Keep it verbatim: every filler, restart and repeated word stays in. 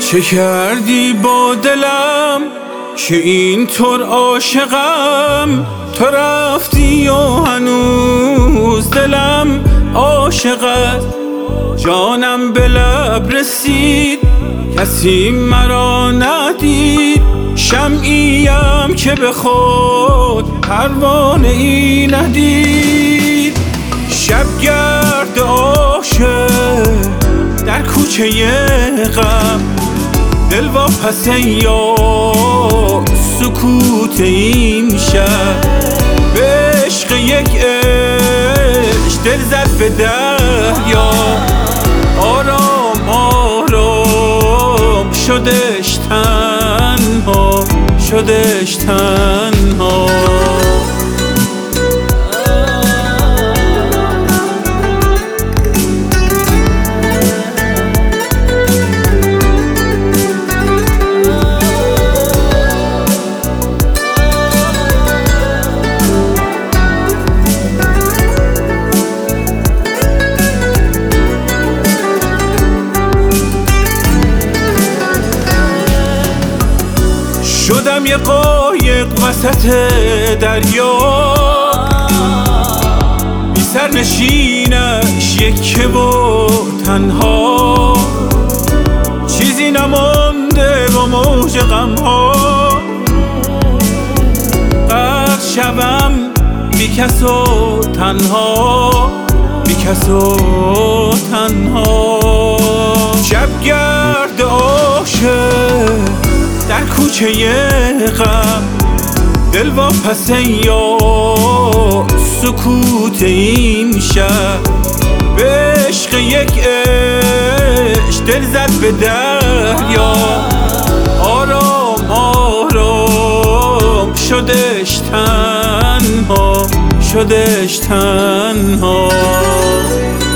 چه کردی با دلم که اینطور عاشقم؟ تو رفتی و هنوز دلم عاشقت. جانم به لب رسید کسی مرا ندید، شمعیم که به خود پروانه ای ندید. شبگرد عاشق در کوچه غم، دلواپس یا سکوت این شب. به عشق یک عشق دل زد به دریا، آرام آرام شدش تنها، شدش تنها. شدم یه قایق وسط دریا، بی سر نشینش یکه و تنها. چیزی نمانده و موج غمها، غرق شوم بی کس و تنها، بی کس و تنها. شبگرد عاشق در کوچه غم، دلواپس یا سکوت این شب. به عشق یک عشق دل زد به دریا، آرام آرام شدش تنها، شدش تنها.